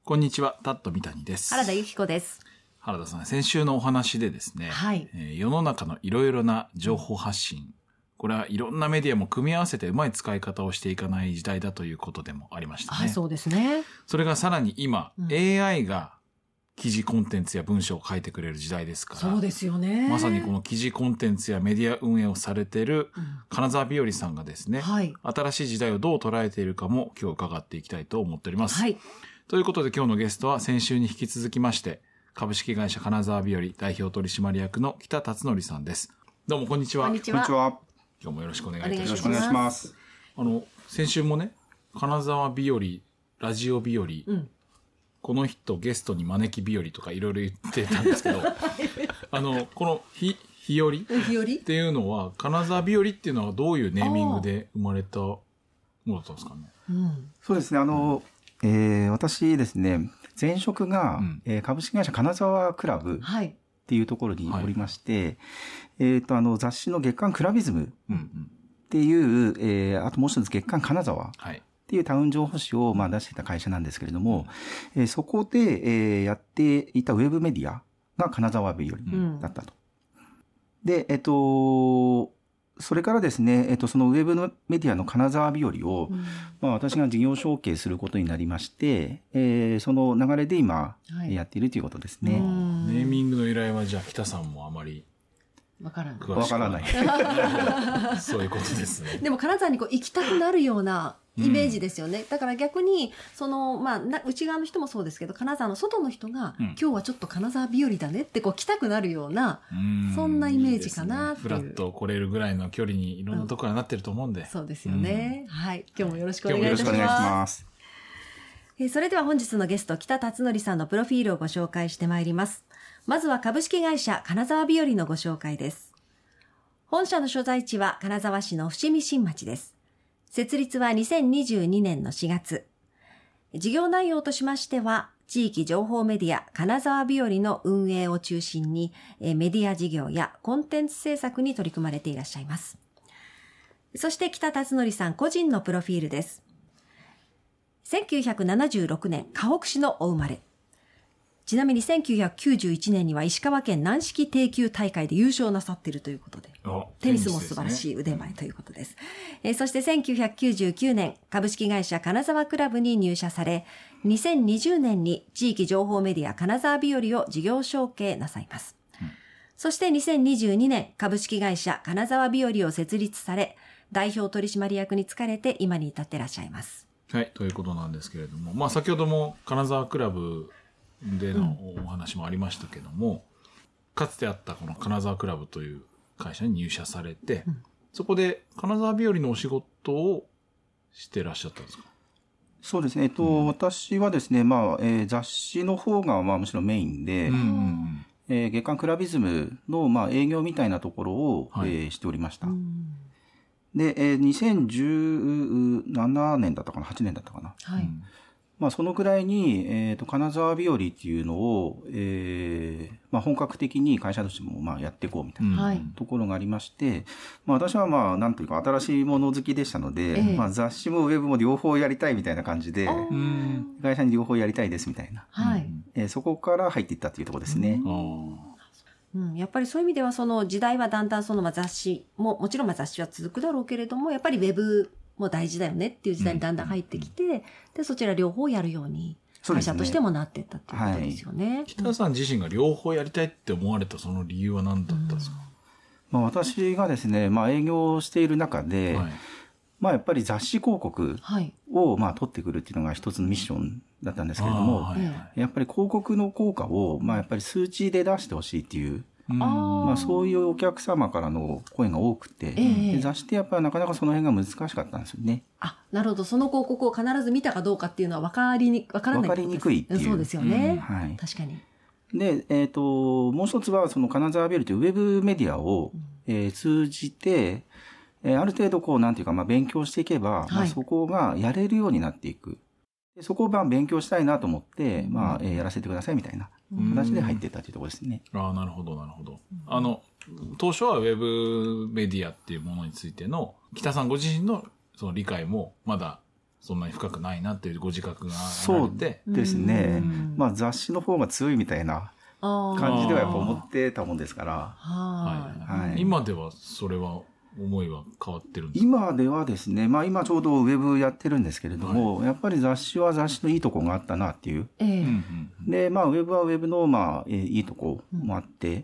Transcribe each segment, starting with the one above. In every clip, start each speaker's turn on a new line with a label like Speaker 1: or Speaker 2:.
Speaker 1: こんにちは、タット三谷です。
Speaker 2: 原田由紀子です。
Speaker 1: 原田さん、先週のお話でですね、
Speaker 2: はい。
Speaker 1: 世の中のいろいろな情報発信、これはいろんなメディアも組み合わせてうまい使い方をしていかない時代だということでもありましたね。
Speaker 2: はい、そうですね。
Speaker 1: それがさらに今、AI が記事コンテンツや文章を書いてくれる時代ですから。
Speaker 2: そうですよね。
Speaker 1: まさにこの記事コンテンツやメディア運営をされている金沢日和さんがですね、
Speaker 2: はい、
Speaker 1: 新しい時代をどう捉えているかも今日伺っていきたいと思っております。
Speaker 2: はい。
Speaker 1: ということで今日のゲストは先週に引き続きまして、株式会社金沢日和代表取締役の北辰則さんです。どうもこんにちは。
Speaker 2: こんにちは。
Speaker 1: 今日もよろしくお願いいたします。
Speaker 3: よろしくお願いします。
Speaker 1: 先週もね、金沢日和、ラジオ日和、この人ゲストに招き日和とかいろいろ言ってたんですけど、この日和っていうのは、金沢日和っていうのはどういうネーミングで生まれたものだったんですかね。
Speaker 3: そうですね、私ですね、前職が、株式会社金沢クラブっていうところにおりまして、雑誌の月刊クラビズムっていう、あともう一つ月刊金沢っていうタウン情報誌を出していた会社なんですけれども、そこで、やっていたウェブメディアが金沢日和だったと。で、それからですね、そのウェブのメディアの金沢日和を、私が事業承継することになりまして、その流れで今、やっているということですね。
Speaker 1: ネーミングの由来はじゃあ北さんもあまり
Speaker 2: わからない。
Speaker 3: わからない。
Speaker 1: そういうことですね。
Speaker 2: でも金沢に行きたくなるようなイメージですよね。だから逆に、内側の人もそうですけど、金沢の外の人が、今日はちょっと金沢日和だねって来たくなるような、そんなイメージかなっていう。
Speaker 1: フラッと来れるぐらいの距離にいろんなところになってると思うんで。
Speaker 2: そうですよね。はい。今日もよろしくお願いいたします。
Speaker 3: よろしくお願いします。
Speaker 2: それでは本日のゲスト、北辰則さんのプロフィールをご紹介してまいります。まずは株式会社金沢日和のご紹介です。本社の所在地は金沢市の伏見新町です。設立は2022年の4月。事業内容としましては、地域情報メディア金沢日和の運営を中心に、メディア事業やコンテンツ制作に取り組まれていらっしゃいます。そして北辰則さん個人のプロフィールです。1976年、河北市のお生まれ。ちなみに1991年には石川県軟式低級大会で優勝なさっているということで、テニスも素晴らしい腕前ということです。そして1999年、株式会社金沢クラブに入社され、2020年に地域情報メディア金沢日和を事業承継なさいます。そして2022年、株式会社金沢日和を設立され、代表取締役に就かれて今に至っていらっしゃいます。
Speaker 1: はい、ということなんですけれども、先ほども金沢クラブでのお話もありましたけども、かつてあったこの金沢クラブという会社に入社されて、そこで金沢日和のお仕事をしてらっしゃったんですか？
Speaker 3: そうですね。私はですね、雑誌の方がむしろメインで、月刊クラビズムの営業みたいなところを、しておりました。で、2017年だったかな、8年だったかな。
Speaker 2: はい。
Speaker 3: そのくらいに、金沢日和っていうのを、本格的に会社としても、やっていこうみたいなところがありまして、私はなんというか新しいもの好きでしたので、雑誌もウェブも両方やりたいみたいな感じで、会社に両方やりたいですみたいな。
Speaker 2: はい。
Speaker 3: そこから入っていったっていうところですね。
Speaker 2: やっぱりそういう意味ではその時代はだんだん雑誌も、もちろん雑誌は続くだろうけれども、やっぱりウェブも大事だよねっていう時代にだんだん入ってきて、で、そちら両方やるように、会社としてもなっていったっていうことですよね。
Speaker 1: 北さん自身が両方やりたいって思われたその理由は何だったんですか？
Speaker 3: 私がですね、営業している中で、やっぱり雑誌広告を、取ってくるっていうのが一つのミッションだったんですけれども、やっぱり広告の効果を、やっぱり数値で出してほしいっていう、そういうお客様からの声が多くて、雑誌ってやっぱりなかなかその辺が難しかったんですよね。
Speaker 2: なるほど。その広告を必ず見たかどうかっていうのはわからない。わかりにくいっていう。そうですよね。確かに。
Speaker 3: で、もう一つはその金沢日和というウェブメディアを、通じて、ある程度なんていうか、勉強していけば、そこがやれるようになっていく。でそこを勉強したいなと思って、やらせてくださいみたいな形で入っていったというところですね。
Speaker 1: なるほど、なるほど。当初はウェブメディアっていうものについての、北さんご自身のその理解もまだそんなに深くないなっていうご自覚があ
Speaker 3: そうですね。まあ雑誌の方が強いみたいな感じではやっぱ思ってたもんですから。
Speaker 1: はい。今ではそれは思いは変わってるんですか？
Speaker 3: 今ではですね、まあ今ちょうどウェブやってるんですけれども、やっぱり雑誌は雑誌のいいとこがあったなっていう。で、まあウェブはウェブのまあいいとこもあって、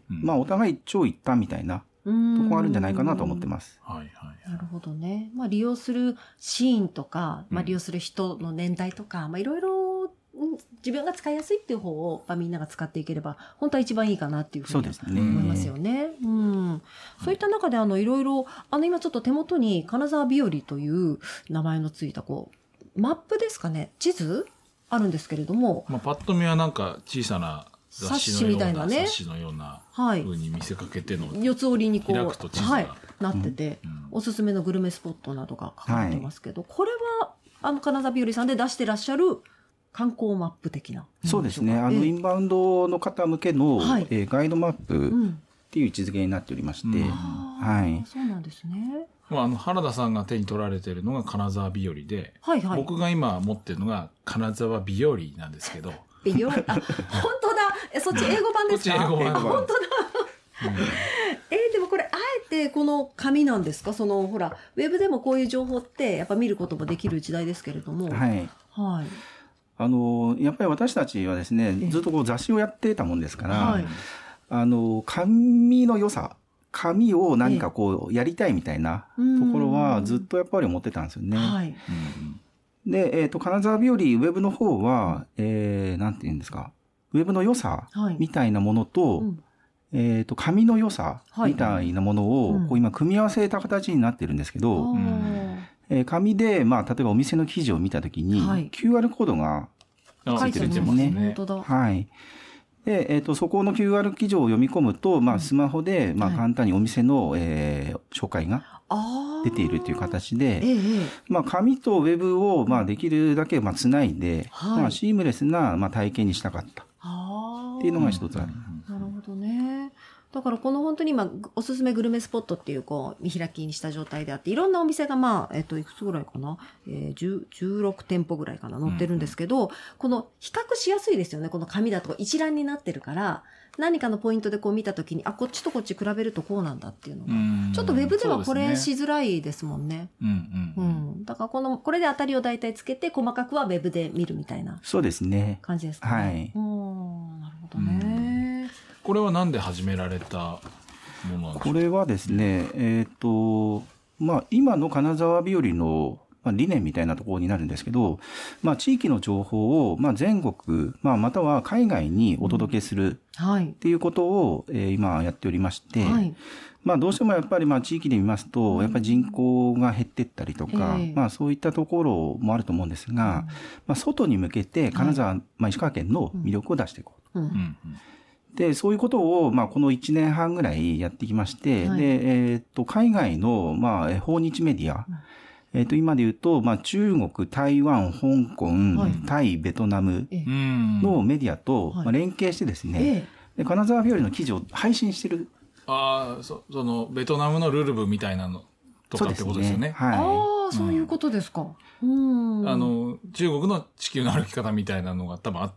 Speaker 3: まあお互い一長一短みたいなとこあるんじゃないかなと思ってます。
Speaker 2: なるほどね。まあ利用するシーンとか、まあ利用する人の年代とか、まあいろいろ自分が使いやすいっていう方を、みんなが使っていければ本当は一番いいかなっていうふうに思いますよね。そういった中でいろいろ今ちょっと手元に金沢日和という名前のついたマップですかね、地図あるんですけれども、
Speaker 1: まあパッと見はなんか小さな雑誌みたいなね、冊子のような風に見せかけての
Speaker 2: 四つ折りに
Speaker 1: 開くと地図が
Speaker 2: なってて、おすすめのグルメスポットなどが書かれてますけど、これは金沢日和さんで出してらっしゃる観光マップ的な。
Speaker 3: そうですね。インバウンドの方向けの、ガイドマップっていう位置づけになっておりまして。
Speaker 2: そうなんですね。
Speaker 1: 原田さんが手に取られているのが金沢日和で、僕が今持ってるのが金沢日和なんですけど。
Speaker 2: 日和、本当だ。そっち英語版ですか？
Speaker 1: こっち英語版。
Speaker 2: 本当だ。でもこれあえてこの紙なんですか？ほらウェブでもこういう情報ってやっぱ見ることもできる時代ですけれども。
Speaker 3: やっぱり私たちはですね、ずっと雑誌をやってたもんですから、紙の良さ、紙を何かやりたいみたいなところはずっとやっぱり思ってたんですよね。で、金沢日和ウェブの方は、なんて言うんですか、ウェブの良さみたいなものと、紙の良さみたいなものを今組み合わせた形になってるんですけど、紙で、まあ、例えばお店の記事を見たときに、QR コードがついてるんですよね。はい。で、そこの QR 記事を読み込むと、まあ、スマホで、まあ、簡単にお店の、紹介が出ているという形で、まあ、紙とウェブを、まあ、できるだけ、まあ、つないで、まあ、シームレスな、まあ、体験にしたかった。っていうのが一つある。
Speaker 2: なるほどね。だからこの本当に今おすすめグルメスポットっていう見開きにした状態であって、いろんなお店がいくつぐらいかな、16店舗ぐらいかな載ってるんですけど、この比較しやすいですよね。この紙だと一覧になってるから、何かのポイントで見たときに、こっちとこっち比べるとこうなんだっていうのが、ちょっとウェブではこれしづらいですもんね。だからこれで当たりを大体つけて、細かくはウェブで見るみたいな。
Speaker 3: そうですね。
Speaker 2: 感じですかね。なるほどね。
Speaker 1: これはなんで始められたものなんですか？
Speaker 3: これはですね、まあ、今の金沢日和の理念みたいなところになるんですけど、まあ、地域の情報を、まあ、全国、まあ、または海外にお届けするっていうことを、今やっておりまして、まあ、どうしてもやっぱり、まあ、地域で見ますと、やっぱり人口が減っていったりとか、まあ、そういったところもあると思うんですが、まあ、外に向けて金沢、まあ、石川県の魅力を出していこうと。で、そういうことを、まあ、この1年半ぐらいやってきまして、で、海外の、まあ、訪日メディア、今で言うと、まあ、中国、台湾、香港、タイ、ベトナムのメディアと、まあ、連携してですね、で金沢日和の記事を配信してる。
Speaker 1: その、ベトナムのルルブみたいなのとかってことですよね。
Speaker 2: そういうことですか。
Speaker 1: 中国の地球の歩き方みたいなのが多分あって、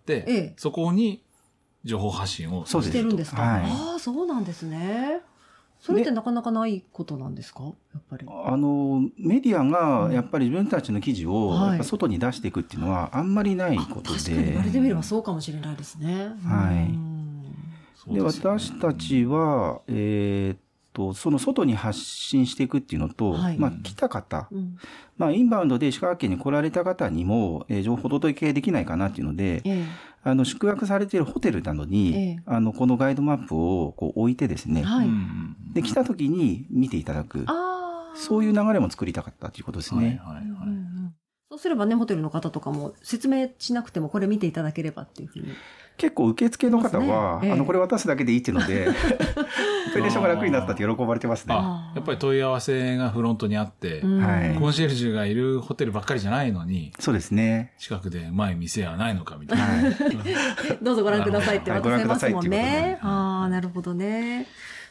Speaker 1: そこに、情報発信を
Speaker 2: してるんですか？そうなんですね。それってなかなかないことなんですか？やっぱり。
Speaker 3: メディアがやっぱり自分たちの記事をやっぱ外に出していくっていうのはあんまりないことで。
Speaker 2: 確かに言われてみればそうかもしれないですね。
Speaker 3: で、私たちは、その外に発信していくっていうのと、まあ、来た方、まあ、インバウンドで石川県に来られた方にも、情報届けできないかなっていうので、宿泊されているホテルなどに、このガイドマップを置いてですね、で、来た時に見ていただく、そういう流れも作りたかったということですね。
Speaker 2: そうすればね、ホテルの方とかも説明しなくてもこれ見ていただければっていうふうに。
Speaker 3: 結構受付の方は、これ渡すだけでいいっていうので、オペレーションが楽になったって喜ばれてますね。
Speaker 1: やっぱり問い合わせがフロントにあって、コンシェルジュがいるホテルばっかりじゃないのに、
Speaker 3: そうですね。
Speaker 1: 近くで前店はないのかみたいな。
Speaker 2: どうぞご覧くださいって渡せますもんね。なるほどね。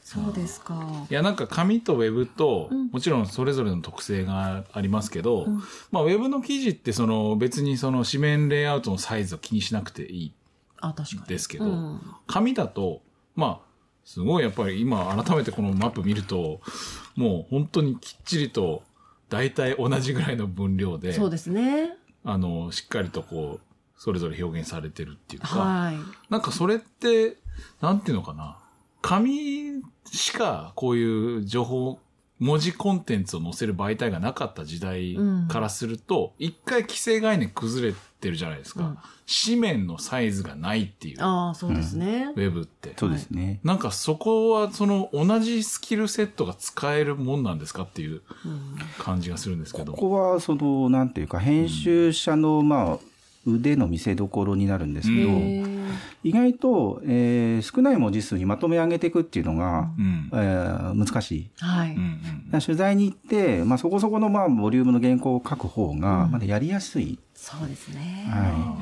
Speaker 2: そうですか。
Speaker 1: いや、なんか紙とウェブと、もちろんそれぞれの特性がありますけど、まあウェブの記事って別に紙面レイアウトのサイズを気にしなくていいですけど、紙だと、まあ、すごいやっぱり今改めてこのマップ見ると、もう本当にきっちりと大体同じぐらいの分量で、
Speaker 2: そうですね。
Speaker 1: しっかりとそれぞれ表現されてるっていうか、なんかそれって、なんていうのかな、紙しかこういう文字コンテンツを載せる媒体がなかった時代からすると、一回既成概念崩れてるじゃないですか。紙面のサイズがないっていう。
Speaker 2: ああ、そうですね。
Speaker 1: ウェブって。
Speaker 3: そうですね。
Speaker 1: なんかそこは同じスキルセットが使えるもんなんですかっていう感じがするんですけど。
Speaker 3: ここはなんていうか、編集者の、まあ、腕の見せ所になるんですけど、意外と、少ない文字数にまとめ上げていくっていうのが、難しい。
Speaker 2: はい。
Speaker 3: 取材に行って、まあ、そこそこのまあボリュームの原稿を書く方がまだやりやすい。
Speaker 2: そうですね。
Speaker 3: はい。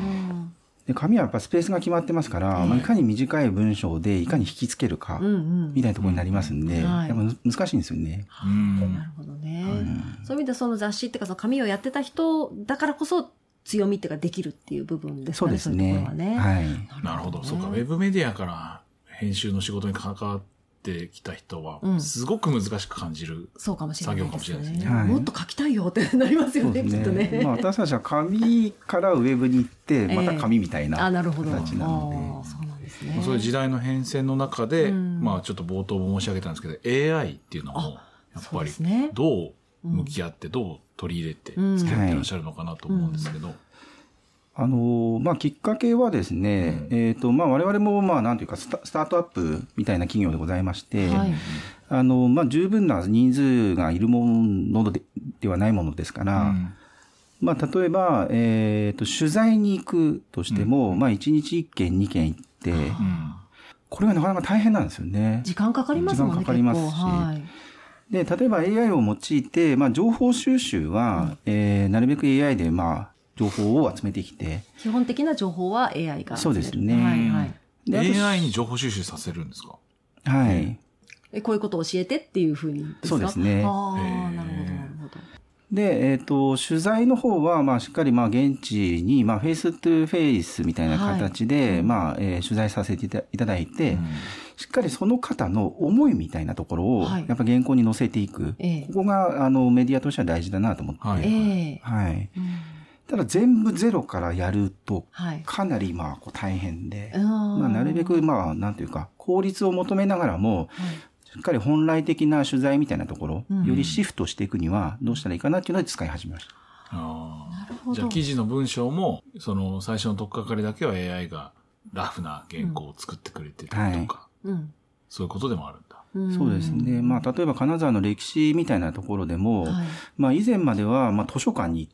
Speaker 3: で紙はやっぱスペースが決まってますから、まあ、いかに短い文章でいかに引きつけるかみたいなところになりますんで、やっぱ難しいんですよね。
Speaker 2: なるほどね。そういう意味でその雑誌っていうか紙をやってた人だからこそ強みっていうかできるっていう部分ですかね。
Speaker 3: そうですね。
Speaker 2: はい。
Speaker 1: なるほど。そうか。ウェブメディアから編集の仕事に関わってきた人は、すごく難しく感じる作業かもしれないですね。
Speaker 2: もっと書きたいよってなりますよね、きっとね。
Speaker 3: まあ私たちは紙からウェブに行って、また紙みたいな形なので。そう
Speaker 2: なんですね。
Speaker 1: そういう時代の変遷の中で、まあちょっと冒頭も申し上げたんですけど、AI っていうのも、やっぱりどう向き合って、どう取り入れて付き合ってらっしゃるのかなと思うんですけど。
Speaker 3: まあ、きっかけはですね、まあ、我々も、まあ、なんていうか、スタートアップみたいな企業でございまして、まあ、十分な人数がいるものではないものですから、まあ、例えば、取材に行くとしても、まあ、1日1件、2件行って、これがなかなか大変なんですよね。
Speaker 2: 時間かかりますもんね。
Speaker 3: 時間かかりますし。で、例えば AI を用いて、まあ、情報収集は、なるべく AI で、まあ、情報を集めてきて。
Speaker 2: 基本的な情報は AI が。
Speaker 3: そうですね。
Speaker 1: AI に情報収集させるんですか？
Speaker 3: はい。
Speaker 2: こういうことを教えてっていうふうにですか？
Speaker 3: そうですね。
Speaker 2: ああ、なるほど、なるほど。
Speaker 3: で、取材の方は、まあ、しっかり、まあ、現地に、まあ、フェイストゥフェイスみたいな形で、まあ、取材させていただいて、しっかりその方の思いみたいなところを、やっぱ原稿に載せていく。ここが、メディアとしては大事だなと思って。はい。ただ全部ゼロからやると、かなりまあ大変で、まあなるべくまあなんていうか、効率を求めながらも、しっかり本来的な取材みたいなところ、よりシフトしていくにはどうしたらいいかなっていうので使い始めました。
Speaker 2: なるほど。
Speaker 1: じゃあ記事の文章も、最初の取っかかりだけは AI がラフな原稿を作ってくれてたりとか、そういうことでもあるんだ。
Speaker 3: そうですね。まあ、例えば金沢の歴史みたいなところでも、まあ、以前までは、まあ、図書館に行って、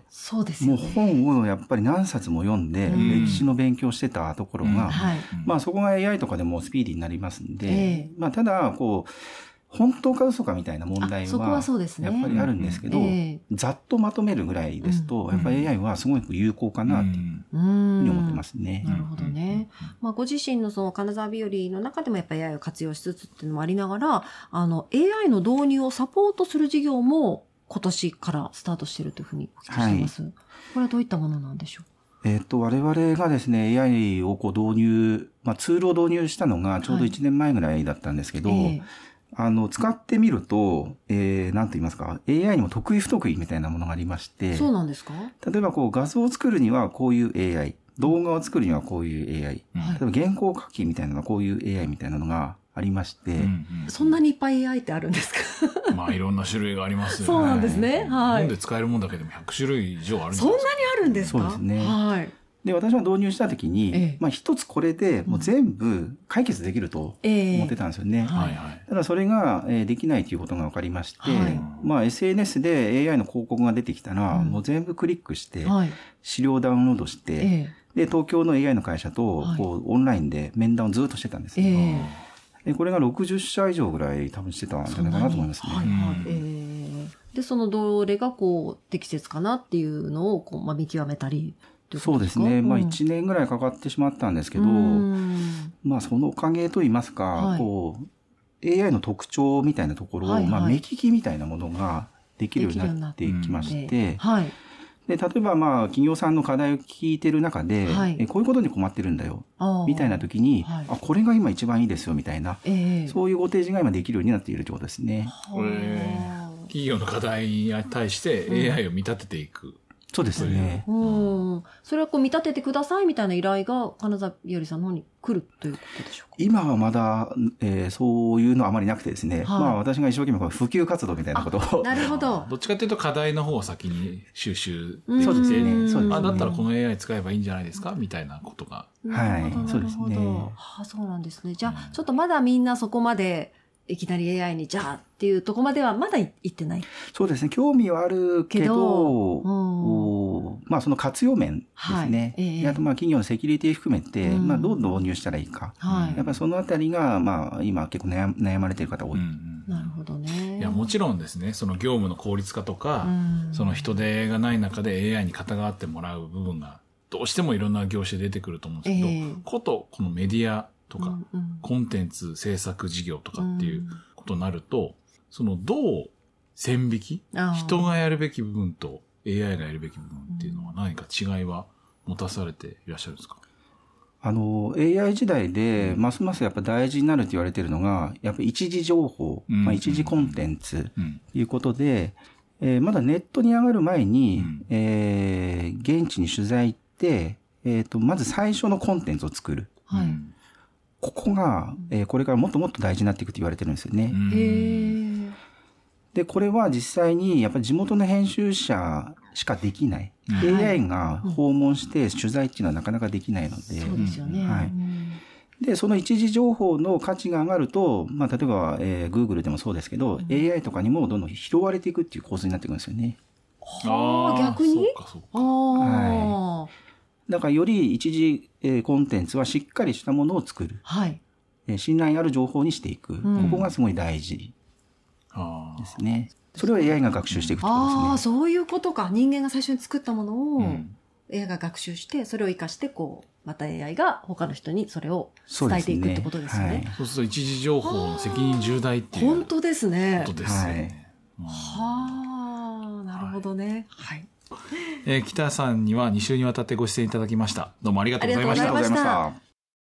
Speaker 2: そうですね。
Speaker 3: もう本をやっぱり何冊も読んで、歴史の勉強してたところが、まあ、そこが AI とかでもスピーディーになりますんで、まあ、ただ、本当か嘘かみたいな問題は、やっぱりあるんですけど、ざっとまとめるぐらいですと、やっぱり AI はすごく有効かなっていうふうに思ってますね。
Speaker 2: なるほどね。まあ、ご自身のその金沢日和の中でもやっぱり AI を活用しつつっていうのもありながら、AI の導入をサポートする事業も今年からスタートしているというふうにお聞きしてます。これはどういったものなんでしょう？
Speaker 3: 我々がですね、AI を導入、まあ、ツールを導入したのがちょうど1年前ぐらいだったんですけど、使ってみると、なんと言いますか、AI にも得意不得意みたいなものがありまして。
Speaker 2: そうなんですか？
Speaker 3: 例えば画像を作るにはこういう AI、動画を作るにはこういう AI、例えば原稿書きみたいなのはこういう AI みたいなのがありまして。
Speaker 2: そんなにいっぱい AI ってあるんですか？
Speaker 1: まあいろんな種類がありますよね。
Speaker 2: そうなんですね。はい。
Speaker 1: 日本で使えるもんだけでも100種類以上あるんですか？
Speaker 2: そんなにあるんですか？
Speaker 3: そうですね。
Speaker 2: はい。
Speaker 3: で、私は導入したときに、まあ一つこれでもう全部解決できると思ってたんですよね。ただそれができないということが分かりまして、まあ SNS で AI の広告が出てきたら、もう全部クリックして、資料ダウンロードして、で、東京の AI の会社とオンラインで面談をずっとしてたんですね。で、これが60社以上ぐらい多分してたんじゃないかなと思いますね。
Speaker 2: で、そのどれが適切かなっていうのをまあ見極めたり。
Speaker 3: そうですね。まあ1年ぐらいかかってしまったんですけど、まあそのおかげといいますか、 AI の特徴みたいなところを、目利きみたいなものができるようになってきまして、で、例えば企業さんの課題を聞いてる中で、こういうことに困ってるんだよ、みたいな時に、これが今一番いいですよ、みたいな、そういうご提示が今できるようになっているということですね。
Speaker 1: 企業の課題に対して AI を見立てていく。
Speaker 3: そうですね。
Speaker 2: それは見立ててくださいみたいな依頼が金沢日和さんの方に来るということでしょうか？
Speaker 3: 今はまだ、そういうのはあまりなくてですね。私が一生懸命普及活動みたいなことを。
Speaker 2: なるほど。
Speaker 1: どっちかというと課題の方を先に収集できて、
Speaker 3: そうですね。そうですね。
Speaker 1: だったらこの AI 使えばいいんじゃないですかみたいなことが。
Speaker 3: はい。そうですね。
Speaker 2: そうなんですね。じゃあ、ちょっとまだみんなそこまで、いきなり AI にじゃあっていうとこまではまだ行ってない。
Speaker 3: そうですね。興味はあるけど、その活用面ですね。あと企業のセキュリティ含めて、どう導入したらいいか。やっぱりそのあたりが、今結構悩まれている方多い。
Speaker 2: なるほどね。
Speaker 1: いや、もちろんですね、その業務の効率化とか、その人手がない中で AI に肩代わってもらう部分が、どうしてもいろんな業種で出てくると思うんですけど、このメディア、とか、コンテンツ制作事業とかっていうことになると、どう線引き、人がやるべき部分と AI がやるべき部分っていうのは何か違いは持たされていらっしゃるんですか？
Speaker 3: AI 時代で、ますますやっぱ大事になると言われているのが、やっぱり一時情報、一時コンテンツということで、まだネットに上がる前に、現地に取材行って、まず最初のコンテンツを作る。ここが、これからもっともっと大事になっていくと言われてるんですよね。で、これは実際にやっぱり地元の編集者しかできない。AI が訪問して取材っていうのはなかなかできないので。
Speaker 2: そうですよね。
Speaker 3: で、その一時情報の価値が上がると、例えば、Google でもそうですけど、AI とかにもどんどん拾われていくっていう構図になっていくんですよね。
Speaker 2: 逆に？
Speaker 3: だからより一時コンテンツはしっかりしたものを作る。信頼ある情報にしていく。ここがすごい大事ですね。それを AI が学習していくってことですね。
Speaker 2: そういうことか。人間が最初に作ったものを AI が学習して、それを活かしてまた AI が他の人にそれを伝えていくってことですよね。
Speaker 1: そうすると一時情報の責任重大っていう
Speaker 2: 本当ですね。
Speaker 1: ことですね。
Speaker 2: なるほどね。
Speaker 1: 北さんには2週にわたってご出演いただきました。どうもありがとうございました。
Speaker 3: ありがとうございました。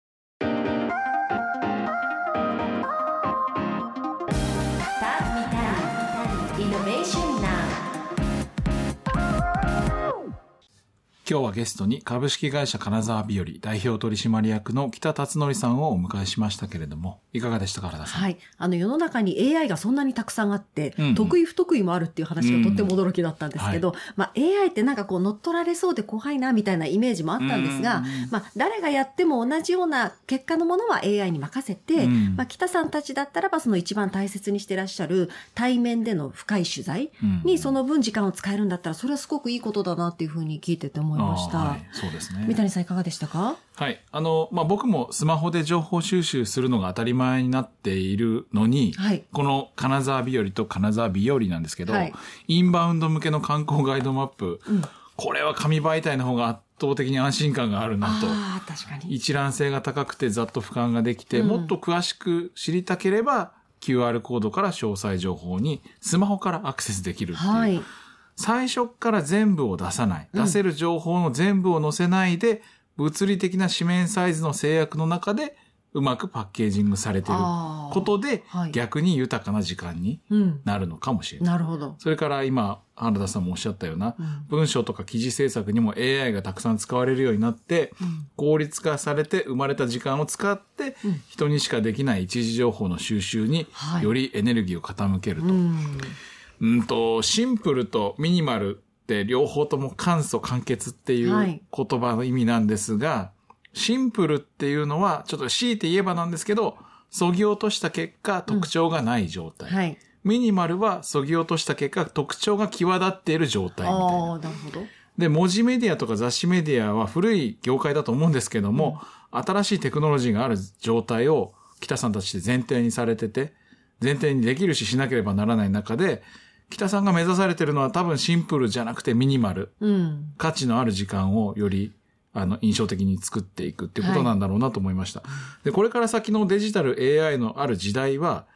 Speaker 1: 今日はゲストに株式会社金沢日和代表取締役の北辰則さんをお迎えしましたけれども、いかがでしたか、原田さん。
Speaker 2: 世の中に AI がそんなにたくさんあって、得意不得意もあるっていう話がとっても驚きだったんですけど、AI ってなんか乗っ取られそうで怖いなみたいなイメージもあったんですが、誰がやっても同じような結果のものは AI に任せて、北さんたちだったらばその一番大切にしてらっしゃる対面での深い取材にその分時間を使えるんだったら、それはすごくいいことだなっていうふうに聞いてて思いました。
Speaker 1: そうですね。
Speaker 2: 三谷さんいかがでしたか？
Speaker 1: はい。僕もスマホで情報収集するのが当たり前になっているのに、この金沢日和と金沢日和なんですけど、インバウンド向けの観光ガイドマップ、これは紙媒体の方が圧倒的に安心感があるなと。
Speaker 2: 確かに。
Speaker 1: 一覧性が高くてざっと俯瞰ができて、もっと詳しく知りたければ、QR コードから詳細情報にスマホからアクセスできるっていう。最初から全部を出さない。出せる情報の全部を載せないで、物理的な紙面サイズの制約の中で、うまくパッケージングされていることで、逆に豊かな時間になるのかもしれない。
Speaker 2: なるほど。
Speaker 1: それから今、原田さんもおっしゃったような、文章とか記事制作にも AI がたくさん使われるようになって、効率化されて生まれた時間を使って、人にしかできない一時情報の収集によりエネルギーを傾けると。シンプルとミニマルって両方とも簡素簡潔っていう言葉の意味なんですが、シンプルっていうのはちょっと強いて言えばなんですけど、削ぎ落とした結果特徴がない状態。ミニマルは削ぎ落とした結果特徴が際立っている状態みたいな。
Speaker 2: なるほど。
Speaker 1: で、文字メディアとか雑誌メディアは古い業界だと思うんですけども、新しいテクノロジーがある状態を北さんたちで前提にされてて、前提にできるしなければならない中で、北さんが目指されているのは多分シンプルじゃなくてミニマル。価値のある時間をより印象的に作っていくっていうことなんだろうなと思いました。で、これから先のデジタル AI のある時代は、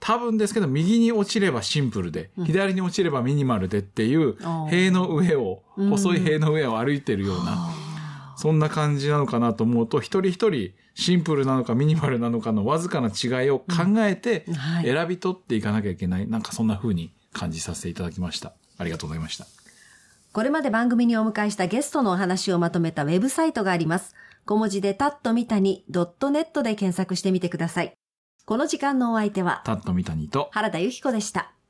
Speaker 1: 多分ですけど、右に落ちればシンプルで、左に落ちればミニマルでっていう、塀の上を、細い塀の上を歩いてるような、そんな感じなのかなと思うと、一人一人シンプルなのかミニマルなのかのわずかな違いを考えて、選び取っていかなきゃいけない。なんかそんな風に感じさせていただきました。ありがとうございました。
Speaker 2: これまで番組にお迎えしたゲストのお話をまとめたウェブサイトがあります。小文字でタットミタニ.netで検索してみてください。この時間のお相手は、
Speaker 1: タットミタニと
Speaker 2: 原田由紀子でした。